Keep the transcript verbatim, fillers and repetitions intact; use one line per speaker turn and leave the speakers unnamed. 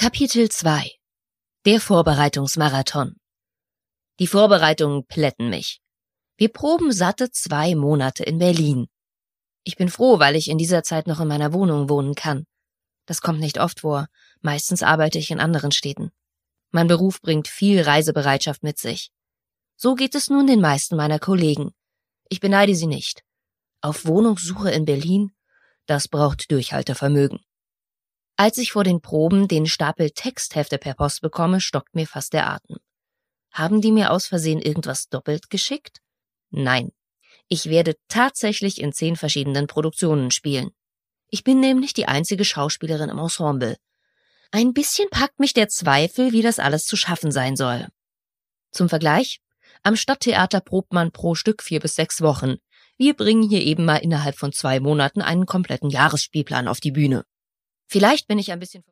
Kapitel zwei. Der Vorbereitungsmarathon. Die Vorbereitungen plätten mich. Wir proben satte zwei Monate in Berlin. Ich bin froh, weil ich in dieser Zeit noch in meiner Wohnung wohnen kann. Das kommt nicht oft vor. Meistens arbeite ich in anderen Städten. Mein Beruf bringt viel Reisebereitschaft mit sich. So geht es nun den meisten meiner Kollegen. Ich beneide sie nicht. Auf Wohnungssuche in Berlin? Das braucht Durchhaltevermögen. Als ich vor den Proben den Stapel Texthefte per Post bekomme, stockt mir fast der Atem. Haben die mir aus Versehen irgendwas doppelt geschickt? Nein. Ich werde tatsächlich in zehn verschiedenen Produktionen spielen. Ich bin nämlich die einzige Schauspielerin im Ensemble. Ein bisschen packt mich der Zweifel, wie das alles zu schaffen sein soll. Zum Vergleich: Am Stadttheater probt man pro Stück vier bis sechs Wochen. Wir bringen hier eben mal innerhalb von zwei Monaten einen kompletten Jahresspielplan auf die Bühne. Vielleicht bin ich ein bisschen